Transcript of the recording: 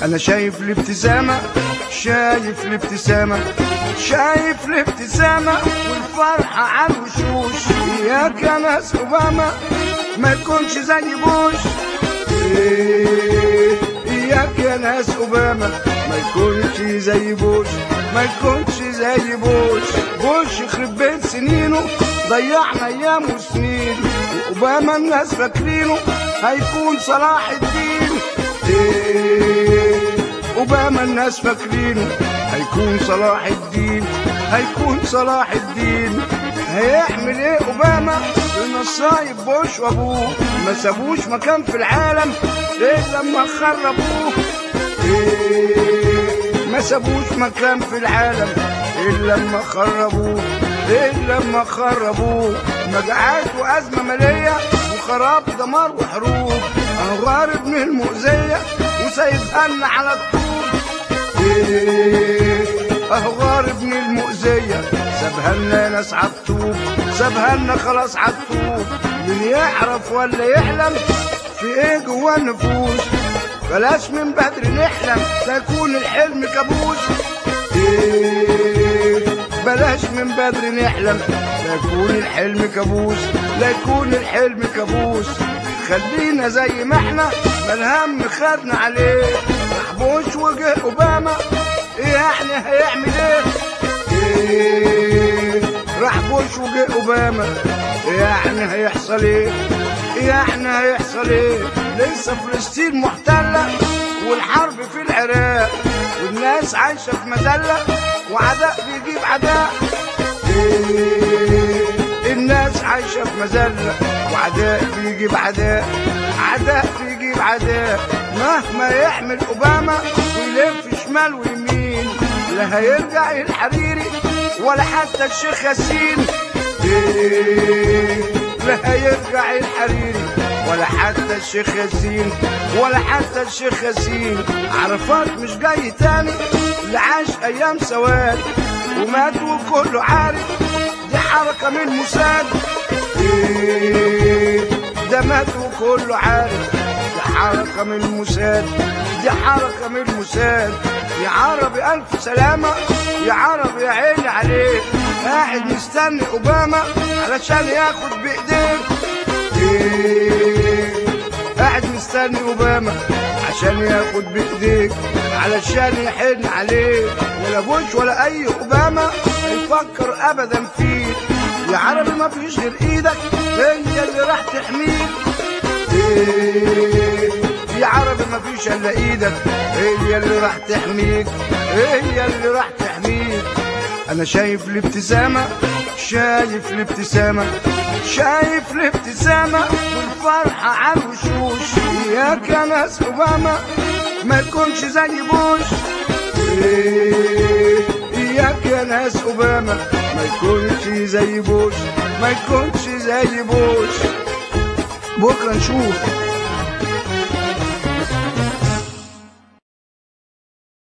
انا شايف الابتسامة، شايف الابتسامة، شايف الابتسامة والفرحة على الوشوش. اياك يا ناس اوباما ما يكونش زي بوش. اياك يا ناس اوباما ما يكونش زي بوش، ما يكونش زي بوش. بوش يخرب بيت سنينه ضيعنا ايام وسنين، واوباما الناس فاكرينه هيكون صلاح الدين. اوباما الناس فاكرينه هيكون صلاح الدين، هيكون صلاح الدين. هيعمل ايه اوباما للنصايب بوش وابوه؟ ما سابوش مكان في العالم الا لما خربوه. ما سابوش مكان في العالم الا لما خربوه، الا لما خربوه. مجاعات وازمه ماليه وخراب دمار وحروب، غارب من المؤذيه وسايبها لنا على الطوب. غارب من المؤذيه سابها لنا ناس على الطوب، سابها لنا خلاص على الطوب. من يعرف ولا يحلم في ايه جوا النفوس؟ بلاش من بدري نحلم تكون الحلم كابوس. بلاش من بدري نحلم تكون الحلم كابوس، لا يكون الحلم كابوس. خلينا زي ما احنا ما الهم خدنا عليه. محبوش وجه اوباما ايه يعني هيعمل ايه؟ راح بوش وجه اوباما يعني هيحصل ايه؟ يعني هيحصل ايه؟ لسه فلسطين محتلة والحرب في العراق، والناس عايشة في مذلة وعداء بيجيب عداء. الناس عايشة في مذلة وعداء بيجيب عداء، عداء بيجيب عداء. مهما يعمل اوباما ويلف شمال ويمين، لا هيرجع الحريري ولا حتى الشيخ ياسين. لا هيرجع الحريري ولا حتى الشيخ ياسين، ولا حتى الشيخ ياسين. عرفات مش جاي تاني اللي عاش ايام سواد ومات وكله عارف دي حركة من موساد. ده مات وكله عارف دي حركة من موساد، دي حركة من موساد. يا عربي ألف سلامة، يا عربي يا عيني عليك، قاعد مستني أوباما علشان ياخد بإيديك. قاعد مستني أوباما عشان ياخد بإيديك، علشان يحن عليك. ولا بوش ولا أي أوباما هيفكر أبدا فيك. يا عربي ما فيش غير إيدك هي اللي راح تحميك. يا عربي ما فيش الا ايدك هي اللي راح تحميك، هي اللي راح تحميك. انا شايف الابتسامة، شايف الابتسامة، شايف الابتسامة والفرحة على الوشوش. اياك يا ناس اوباما ما يكونش زي بوش. اياك يا ناس اوباما ما يكونش زي بوش، ما يكونش زي بوش. بكرة نشوف